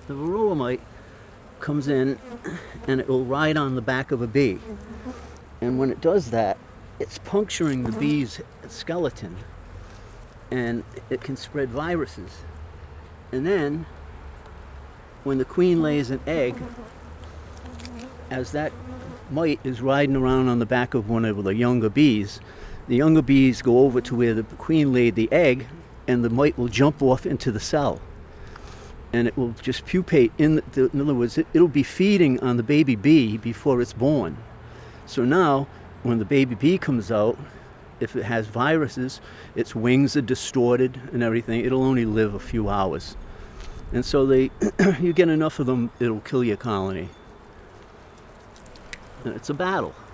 The varroa mite comes in and it will ride on the back of a bee. And when it does that, it's puncturing the bee's skeleton, and it can spread viruses. And then, when the queen lays an egg, as that mite is riding around on the back of one of the younger bees go over to where the queen laid the egg, and the mite will jump off into the cell. And it will just pupate in other words, it'll be feeding on the baby bee before it's born. So now, when the baby bee comes out, if it has viruses, its wings are distorted and everything, it'll only live a few hours. And so you get enough of them, it'll kill your colony. And it's a battle.